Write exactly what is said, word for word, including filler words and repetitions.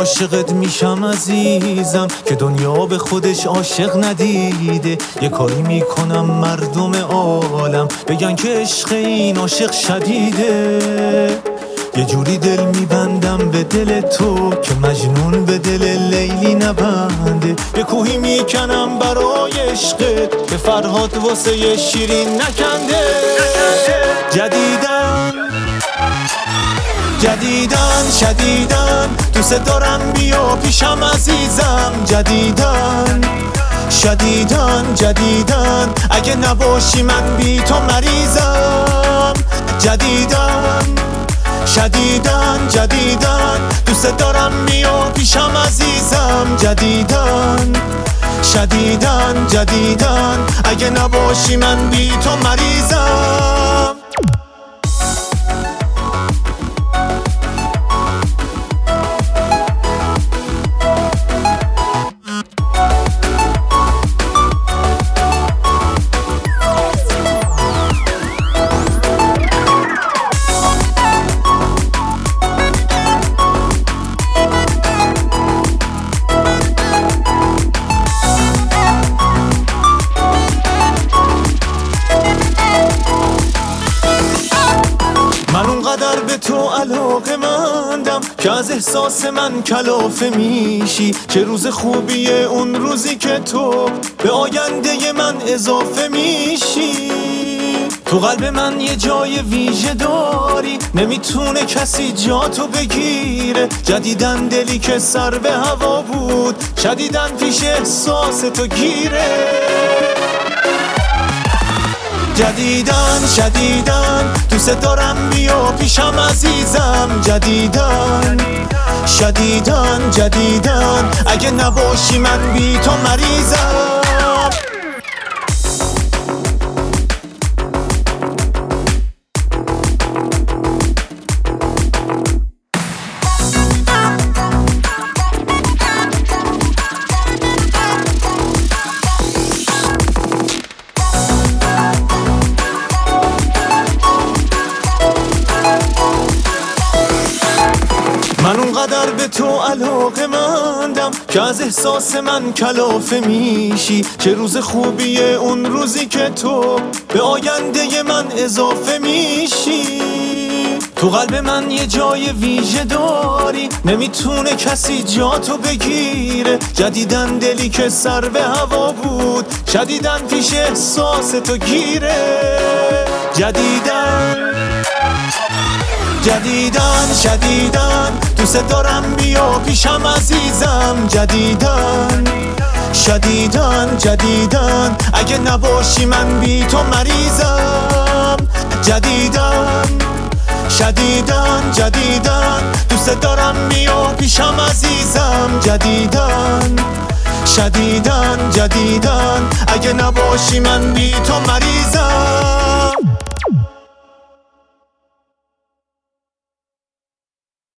عاشقت میشم عزیزم که دنیا به خودش عاشق ندیده. یه کاری میکنم مردم عالم بگن که عشق این عاشق شدیده. یه جوری دل میبندم به دل تو که مجنون به دل لیلی نبنده. یه کوهی میکنم برای عشقت که فرهاد واسه یه شیرین نکنده. جدیدن جدیدن شدیدن دوست دارم بیا پیشم عزیزم. جدیدن شدیدن جدیدن اگه نباشی من بی تو مریضم. جدیدن شدیدن جدیدن دوست دارم بیا پیشم عزیزم. جدیدن شدیدن جدیدن اگه نباشی من بی تو مریضم. من اونقدر به تو علاقه مندم که از احساس من کلافه میشی. چه روز خوبیه اون روزی که تو به آینده من اضافه میشی. تو قلب من یه جای ویژه داری نمیتونه کسی جا تو بگیره. جدیدن دلی که سر به هوا بود شدیدن پیش احساس تو گیره. جدیدن شدیدن دوست دارم بیا پیشم عزیزم. جدیدن شدیدن جدیدن اگه نباشی من بی تو مریضم. من اونقدر به تو علاقه مندم که از احساس من کلافه میشی. چه روز خوبیه اون روزی که تو به آینده من اضافه میشی. تو قلب من یه جای ویژه داری نمیتونه کسی جا تو بگیره. جدیدن دلی که سر به هوا بود شدیدن پیش احساس تو گیره. جدیدن جدیدن شدیدن دوست دارم بیا پیشم عزیزم. جدیدن شدیدن جدیدن اگه نباشی من بی تو مریضم. جدیدن شدیدن جدیدن دوست دارم بیا پیشم عزیزم. جدیدن شدیدن جدیدن اگه نباشی من بی تو مریضم.